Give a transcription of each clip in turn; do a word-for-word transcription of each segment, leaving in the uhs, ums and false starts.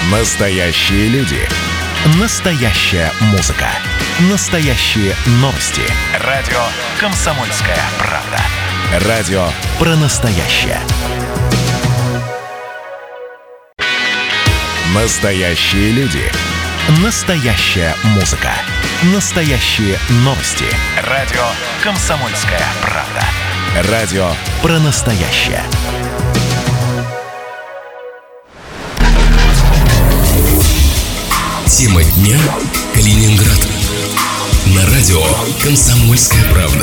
Настоящие люди. Настоящая музыка. Настоящие новости. Радио «Комсомольская правда». Радио про настоящее. Настоящие люди. Настоящая музыка. Настоящие новости. Радио «Комсомольская правда». Радио про настоящее. Тема дня: Калининград. На радио «Комсомольская правда».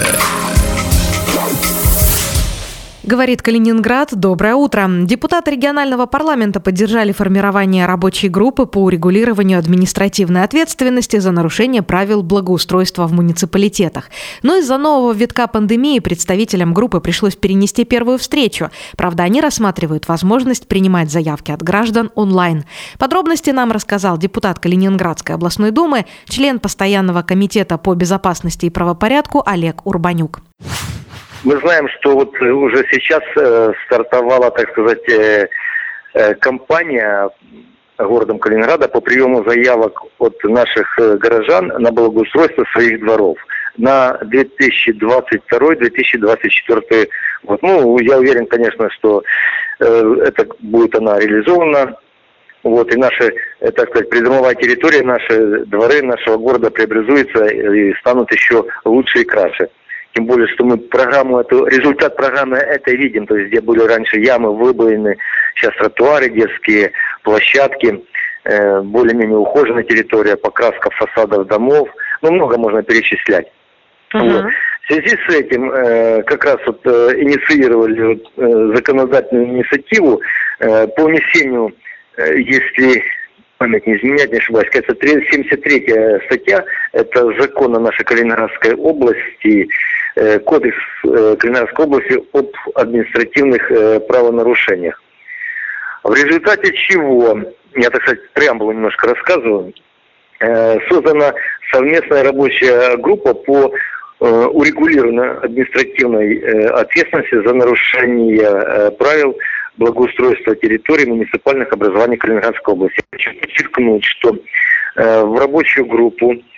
Говорит Калининград. Доброе утро. Депутаты регионального парламента поддержали формирование рабочей группы по урегулированию административной ответственности за нарушение правил благоустройства в муниципалитетах. Но из-за нового витка пандемии представителям группы пришлось перенести первую встречу. Правда, они рассматривают возможность принимать заявки от граждан онлайн. Подробности нам рассказал депутат Калининградской областной думы, член постоянного комитета по безопасности и правопорядку Олег Урбанюк. Мы знаем, что вот уже сейчас э, стартовала, так сказать, э, э, кампания городом Калининграда по приему заявок от наших э, горожан на благоустройство своих дворов на две тысячи двадцать второй - две тысячи двадцать четвёртый год. Ну, я уверен, конечно, что э, это будет она реализована. Вот, и наши, э, так сказать, придомовая территория, наши дворы нашего города преобразуются и станут еще лучше и краше. Тем более, что мы программу эту, результат программы это видим, то есть где были раньше ямы, выбоины, сейчас тротуары, детские площадки, э, более-менее ухоженная территория, покраска фасадов домов, ну много можно перечислять. Uh-huh. Вот. В связи с этим э, как раз вот э, инициировали вот, э, законодательную инициативу э, по внесению, э, если память не изменять, не ошибаюсь, кажется, семьдесят третья статья, это закон о нашей Калининградской области, э, кодекс э, Калининградской области об административных э, правонарушениях. В результате чего, я, так сказать, преамбулу немножко рассказываю, э, создана совместная рабочая группа по э, урегулированию административной э, ответственности за нарушение э, правил благоустройства территории муниципальных образований Калининградской области. Хочу подчеркнуть, что э, в рабочую группу э,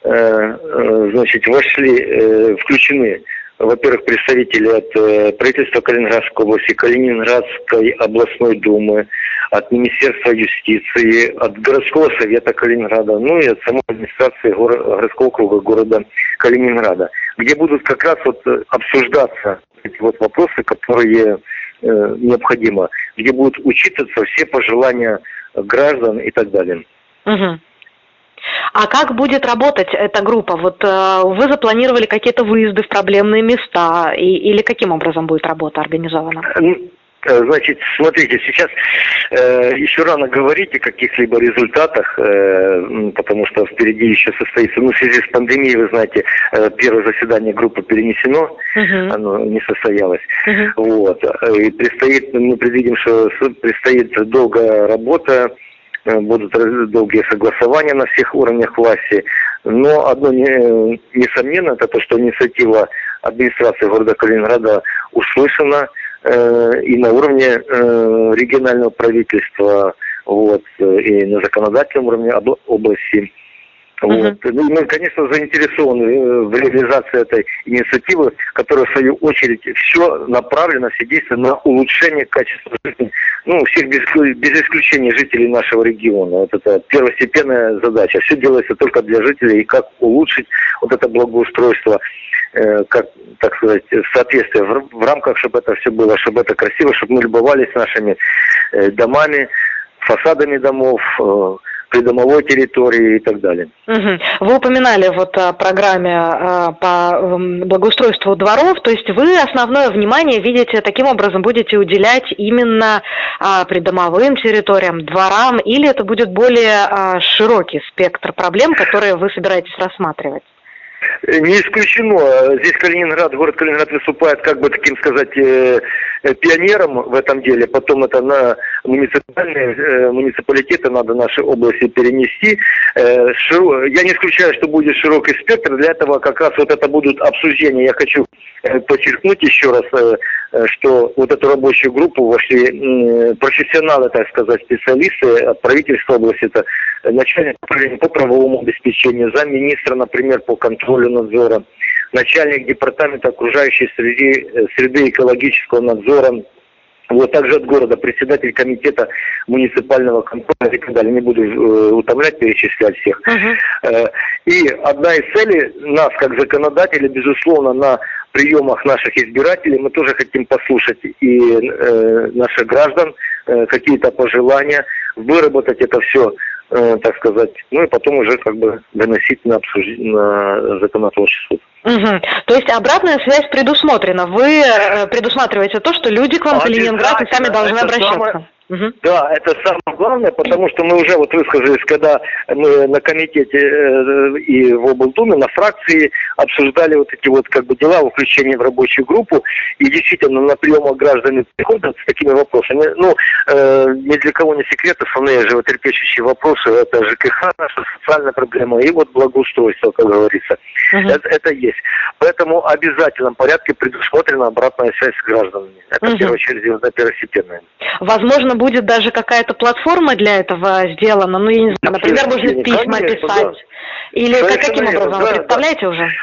э, значит, вошли, э, включены, во-первых, представители от э, правительства Калининградской области, Калининградской областной думы, от Министерства юстиции, от городского совета Калининграда, ну и от самой администрации горо- городского округа города Калининграда, где будут как раз вот обсуждаться эти вот вопросы, которые необходимо, где будут учитываться все пожелания граждан и так далее. Угу. А как будет работать эта группа? Вот э, вы запланировали какие-то выезды в проблемные места, и, или каким образом будет работа организована? Значит, смотрите, сейчас э, еще рано говорить о каких-либо результатах, э, потому что впереди еще состоится, ну, в связи с пандемией, вы знаете, э, первое заседание группы перенесено, uh-huh. оно не состоялось. Uh-huh. Вот. И предстоит, мы предвидим, что предстоит долгая работа, э, будут долгие согласования на всех уровнях власти, но одно не, несомненно, это то, что инициатива администрации города Калининграда услышана, и на уровне э, регионального правительства, вот, и на законодательном уровне об, области. Uh-huh. Вот. Ну, мы, конечно, заинтересованы в реализации этой инициативы, которая, в свою очередь, все направлено, все действия на улучшение качества жизни, ну, всех без, без исключения жителей нашего региона. Вот это первостепенная задача. Все делается только для жителей, и как улучшить вот это благоустройство, э, как, так сказать, в соответствии, в, в рамках, чтобы это все было, чтобы это красиво, чтобы мы любовались нашими э, домами, фасадами домов, э, придомовой территории и так далее. Угу. Вы упоминали вот о программе э, по благоустройству дворов, то есть вы основное внимание, видите, таким образом будете уделять именно э, придомовым территориям, дворам, или это будет более э, широкий спектр проблем, которые вы собираетесь рассматривать? Не исключено. Здесь Калининград, город Калининград выступает, как бы таким сказать, пионером в этом деле. Потом это на муниципальные муниципалитеты надо наши области перенести. Я не исключаю, что будет широкий спектр. Для этого как раз вот это будут обсуждения. Я хочу подчеркнуть еще раз, что вот эту рабочую группу вошли профессионалы, так сказать, специалисты от правительства области. Это начальник управления по правовому обеспечению, замминистра, например, по контролю надзора, начальник департамента окружающей среды, среды экологического надзора, вот также от города председатель комитета муниципального контроля и так далее. Не буду э, утомлять, перечислять всех. Uh-huh. Э, и одна из целей нас, как законодателей, безусловно, на приемах наших избирателей мы тоже хотим послушать и э, наших граждан, э, какие-то пожелания, выработать это все, э, так сказать, ну и потом уже как бы доносить на обсуждение, на законотворчество. Угу. То есть обратная связь предусмотрена. Вы предусматриваете то, что люди к вам в Калининград и сами должны обращаться. Самое... Угу. Да, это самое главное, потому что мы уже вот высказались, когда мы на комитете э, и в облдуме, на фракции обсуждали вот эти вот как бы дела о включении в рабочую группу, и действительно на приемах граждане приходят с такими вопросами. Ну, э, ни для кого не секрет, основные животрепещущие вопросы, это ЖКХ, наша социальная проблема, и вот благоустройство, как говорится. Угу. Это, это есть. Поэтому в обязательном порядке предусмотрена обратная связь с гражданами. Это угу. в первую очередь, это первостепенное. Возможно, будет даже какая-то платформа для этого сделана, ну, я не знаю, например, можно письма писать, да. Или как, каким образом, да, вы представляете да. уже?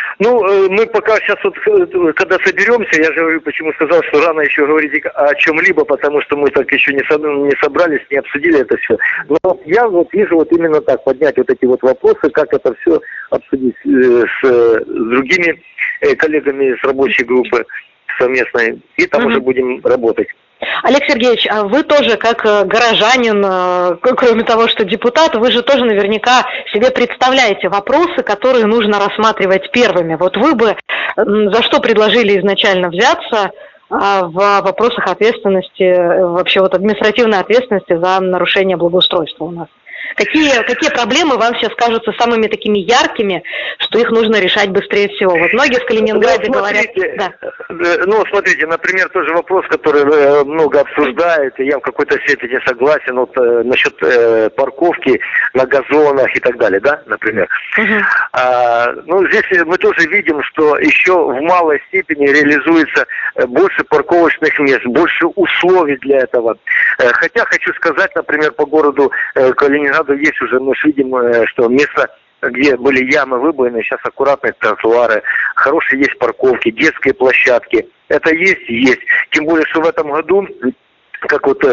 Ну, мы пока сейчас вот, когда соберемся, я же говорю, почему сказал, что рано еще говорить о чем-либо, потому что мы так еще не, не собрались, не обсудили это все. Но я вот вижу вот именно так, поднять вот эти вот вопросы, как это все обсудить с, с другими коллегами с рабочей группы совместной, и там mm-hmm. уже будем работать. Олег Сергеевич, а вы тоже, как горожанин, кроме того, что депутат, вы же тоже наверняка себе представляете вопросы, которые нужно рассматривать первыми. Вот вы бы за что предложили изначально взяться в вопросах ответственности, вообще вот административной ответственности за нарушение благоустройства у нас? Какие, какие проблемы вам сейчас кажутся самыми такими яркими, что их нужно решать быстрее всего? Вот многие в Калининграде ну, говорят... Да. Ну, смотрите, например, тоже вопрос, который много обсуждают, и я в какой-то степени согласен, вот насчет э, парковки на газонах и так далее, да, например. Uh-huh. А, ну, здесь мы тоже видим, что еще в малой степени реализуется больше парковочных мест, больше условий для этого. Хотя хочу сказать, например, по городу Калининграда есть уже, мы видим, что место, где были ямы, выбоины, сейчас аккуратные тротуары, хорошие есть парковки, детские площадки. Это есть, есть. Тем более, что в этом году, как вот,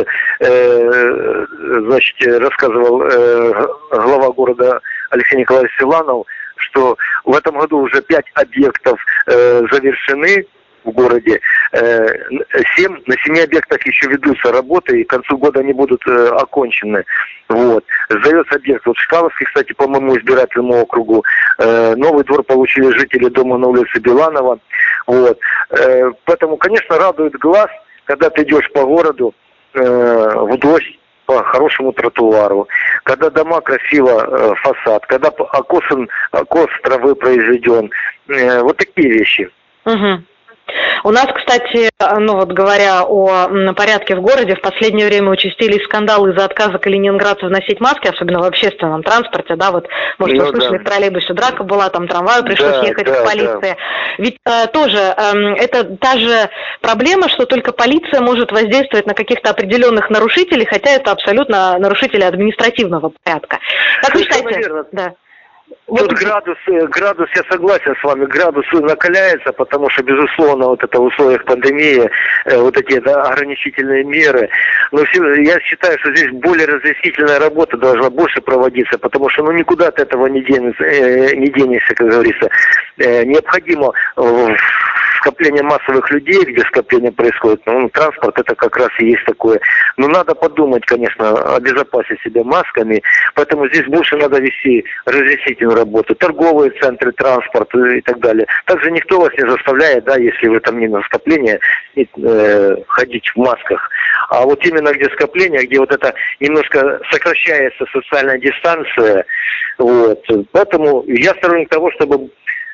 э, значит, рассказывал э, глава города Алексей Николаевич Силанов, что в этом году уже пять объектов э, завершены в городе. Семь, на семи объектах еще ведутся работы, и к концу года они будут э, окончены. Вот. Сдается объект вот Чкаловский, кстати, по моему избирательному округу. Э, новый двор получили жители дома на улице Биланова. Вот. Э, поэтому, конечно, радует глаз, когда ты идешь по городу э, в дождь, по хорошему тротуару, когда дома красиво, э, фасад, когда окосан, окос травы произведен. Э, вот такие вещи. Угу. У нас, кстати, ну вот говоря о порядке в городе, в последнее время участились скандалы из-за отказа калининградцев носить маски, особенно в общественном транспорте, да, вот, может, ну, вы слышали, да. В троллейбусе драка была, там трамваю пришлось да, ехать да, к полиции. Да. Ведь э, тоже э, это та же проблема, что только полиция может воздействовать на каких-то определенных нарушителей, хотя это абсолютно нарушители административного порядка. Как вы считаете? Да. Тут градус, градус, я согласен с вами, градус накаляется, потому что, безусловно, вот это в условиях пандемии, вот эти да, ограничительные меры. Но все, я считаю, что здесь более разъяснительная работа должна больше проводиться, потому что ну никуда от этого не денешься, не денешься, как говорится. Необходимо скопление массовых людей, где скопление происходит, ну, транспорт это как раз и есть такое. Но надо подумать, конечно, обезопасить себя масками, поэтому здесь больше надо вести разъяснительную работу, торговые центры, транспорт и так далее. Также никто вас не заставляет, да, если вы там не на скопление, э, ходить в масках. А вот именно где скопление, где вот это немножко сокращается социальная дистанция, вот. Поэтому я сторонник того, чтобы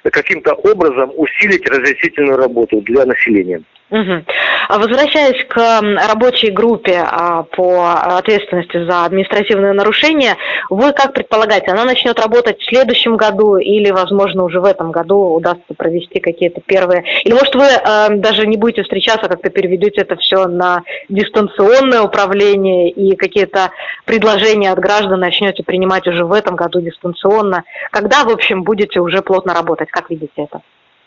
каким-то образом усилить разъяснительную работу для населения. Угу. Возвращаясь к рабочей группе по ответственности за административные нарушения, вы как предполагаете, она начнет работать в следующем году или, возможно, уже в этом году удастся провести какие-то первые... Или, может, вы даже не будете встречаться, как-то переведете это все на дистанционное управление и какие-то предложения от граждан начнете принимать уже в этом году дистанционно? Когда, в общем, будете уже плотно работать? Как видите это?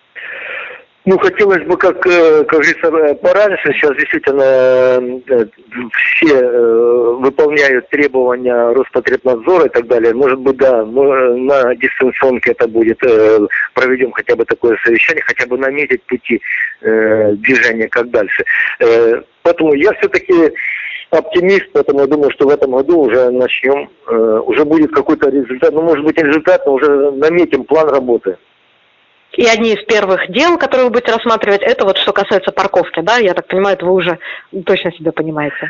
Ну, хотелось бы, как, как говорится, пораньше. Сейчас действительно все выполняют требования Роспотребнадзора и так далее. Может быть, да, на дистанционке это будет. Проведем хотя бы такое совещание, хотя бы наметить пути движения, как дальше. Поэтому я все-таки оптимист, поэтому я думаю, что в этом году уже начнем, уже будет какой-то результат. Ну, может быть, результат, но уже наметим план работы. И одни из первых дел, которые вы будете рассматривать, это вот что касается парковки, да? Я так понимаю, это вы уже точно себя понимаете.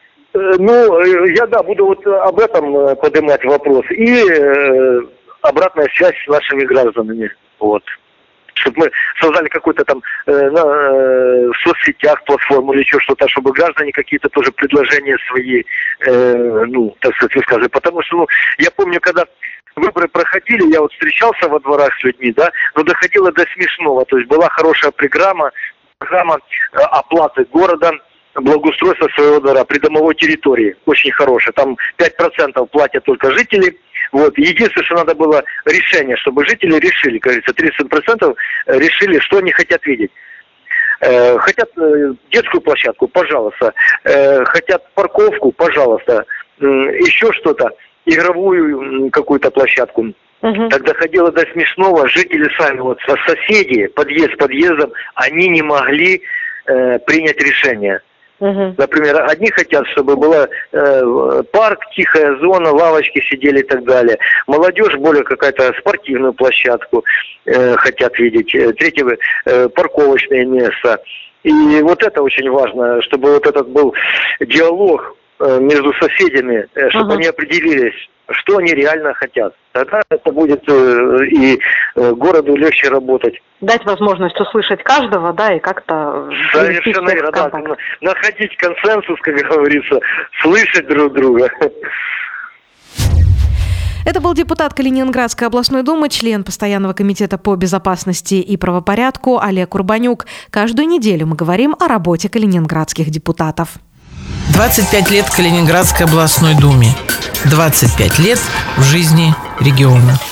Ну, я, да, буду вот об этом поднимать вопрос. И э, обратная связь с нашими гражданами. Вот. Чтобы мы создали какой-то там э, на, э, в соцсетях платформу или еще что-то, чтобы граждане какие-то тоже предложения свои, э, ну, так сказать, высказывали. Потому что, ну, я помню, когда выборы проходили, я вот встречался во дворах с людьми, да, но доходило до смешного. То есть была хорошая программа, программа оплаты города, благоустройства своего двора, придомовой территории. Очень хорошая. Там пять процентов платят только жители. Вот. Единственное, что надо было решение, чтобы жители решили, как говорится, тридцать процентов решили, что они хотят видеть. Э, хотят э, детскую площадку, пожалуйста. Э, хотят парковку, пожалуйста. Э, еще что-то. Игровую какую-то площадку. Uh-huh. Так доходило до смешного. Жители сами, вот соседи, подъезд с подъездом, они не могли э, принять решение. Uh-huh. Например, одни хотят, чтобы была э, парк, тихая зона, лавочки сидели и так далее. Молодежь более какая-то спортивную площадку э, хотят видеть. Третье, э, парковочное место. И вот это очень важно, чтобы вот этот был диалог между соседями, чтобы ага. они определились, что они реально хотят. Тогда это будет э, и э, городу легче работать. Дать возможность услышать каждого, да, и как-то... Совершенно верно, да. Находить консенсус, как говорится, слышать друг друга. Это был депутат Калининградской областной думы, член Постоянного комитета по безопасности и правопорядку Олег Урбанюк. Каждую неделю мы говорим о работе калининградских депутатов. двадцать пять лет в Калининградской областной думе. двадцать пять лет в жизни региона.